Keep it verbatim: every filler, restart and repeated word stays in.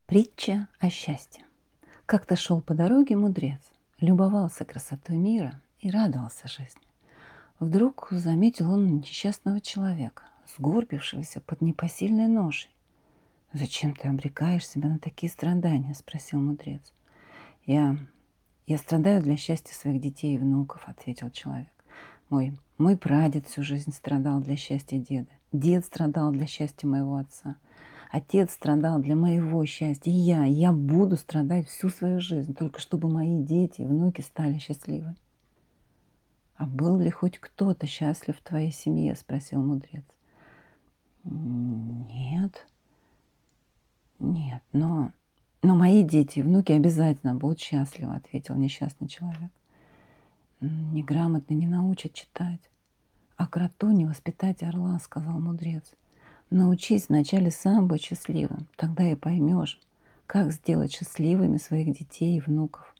Притча о счастье. Как-то шел по дороге мудрец, любовался красотой мира и радовался жизни. Вдруг заметил он несчастного человека, сгорбившегося под непосильной ношей. «Зачем ты обрекаешь себя на такие страдания?» — спросил мудрец. «Я, я страдаю для счастья своих детей и внуков», — ответил человек. «Мой, мой прадед всю жизнь страдал для счастья деда. Дед страдал для счастья моего отца. Отец страдал для моего счастья. И я, я буду страдать всю свою жизнь, только чтобы мои дети и внуки стали счастливы». «А был ли хоть кто-то счастлив в твоей семье?» — спросил мудрец. «М, Нет, нет, но, но мои дети и внуки обязательно будут счастливы», — ответил несчастный человек. «М, «Неграмотный не научат читать, а кроту не воспитать орла», — сказал мудрец. «Научись вначале сам быть счастливым, тогда и поймешь, как сделать счастливыми своих детей и внуков».